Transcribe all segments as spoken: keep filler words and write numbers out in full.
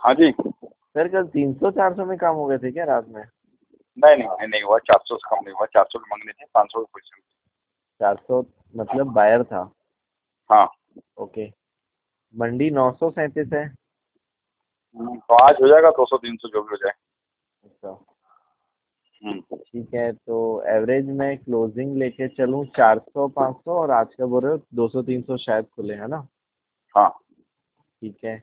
हाँ जी। सर कल तीन सौ चार सौ में काम हो गए थे क्या रात में? नहीं नहीं नहीं नहीं हुआ, चार सौ से कम नहीं हुआ, चार सौ की मंगनी थी, पाँच सौ की पोजीशन थी। चार सौ मतलब बायर था। हाँ। ओके। मंडी नौ सौ सैंतीस है। हम्म, तो आज हो जाएगा दो सौ तीन सौ जो भी हो जाए। अच्छा हम्म। ठीक है, तो एवरेज में क्लोजिंग लेके चलूँ चार सौ पाँच सौ, और आज का बोल रहे हो दो सौ तीन सौ शायद खुले, है ना? हाँ। ठीक है।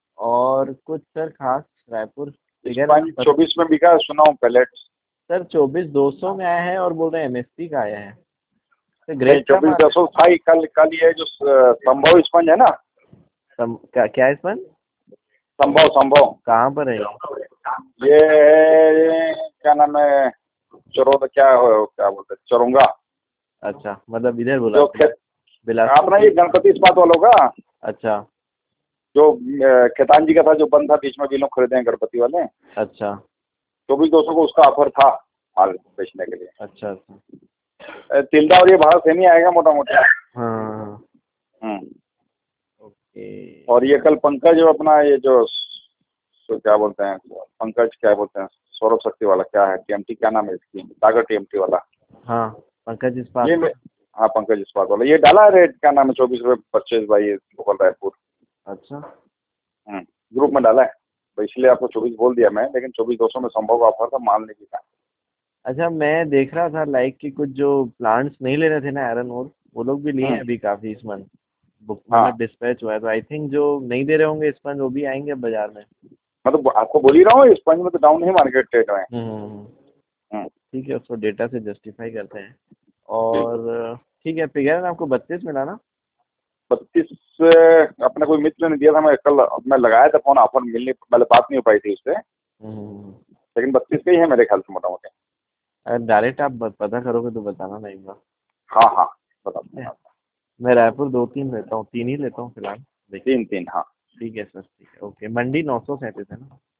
और कुछ सर खास रायपुर फिगर स्पंज बत... चौबीस में बिका है, सुना हूँ पैलेट। सर चौबीस दो सौ में आया है और बोल रहे हैं एमएसपी का आया है। तो नहीं, ग्रेड का चौबीस माल दस सौ था ही। कल कल ये जो स- संभव स्पंज है ना। सम, क्या क्या है इसमें? संभव संभव। कहाँ पर है ये? ये क्या नाम है, चरोदा क्या हो क्या बोलते हैं, चरोंगा। अच्छा मतलब इधर जो बिलासपुर। खेत बिलासपुर अपना ये की। गणपति इस्पात वालों का, अच्छा जो अ, खेतान जी का था, जो बंद था बीच में, भी लोग खरीदे हैं गणपति वाले। अच्छा चौबीस दो सौ को उसका ऑफर था माल बेचने के लिए। अच्छा अच्छा। अ, तिल्दा और ये भारत सेम ही आएगा मोटा मोटा। हाँ। हम्म। ओके। और ये कल पंकज जो अपना ये जो तो क्या बोलते हैं, पंकज क्या बोलते हैं, सौरभ शक्ति वाला क्या है, टीएमटी क्या नाम है इसकी, सागर टीएमटी वाला। हाँ पंकज ये इस्पात। में हाँ, पंकज इस्पात वाला, ये डाला है रेट क्या नाम है, चौबीस रुपये परचेज बाई लोकल रायपुर। अच्छा हम्म, ग्रुप में डाला है। तो इसलिए आपको चौबीस बोल दिया मैं, लेकिन चौबीस दो सौ में संभव का ऑफर था, माल नहीं बिका। अच्छा, मैं देख रहा था लाइक कि कुछ जो प्लांट्स नहीं ले रहे थे ना आयरन और, वो लोग भी लिए हैं हम्म। अभी काफी इस मंथ। बुक हाँ, मतलब डिस्पैच हुआ है, तो आई थिंक जो नहीं दे रहे होंगे इस मंथ वो भी आएंगे अब बाजार में। मतलब आपको बोल ही रहा हूँ, स्पंज में तो डाउन ही मार्केट रेट में। हम्म। हम्म। ठीक है, उसको डेटा से जस्टिफाई करते हैं। ठीक। और ठीक है, फिगर में आपको बत्तीस मिला ना? बत्तीस अपने कोई मित्र ने दिया था, मैं कल मैं लगाया था फोन, ऑफर मिलने पहले बात नहीं हो पाई थी उससे। हम्म। लेकिन बत्तीस का ही है मेरे ख्याल से मोटा मोटी। अगर डायरेक्ट आप ब- पता करोगे तो बताना ना एक बार। हाँ हाँ, बता ठीक है। दूंगा। मैं रायपुर दो तीन लेता हूँ, तीन ही लेता हूँ फिलहाल। देखिए। तीन तीन हाँ। ठीक है सर, ठीक है, ओके। मंडी नौ सौ सैंतीस है ना?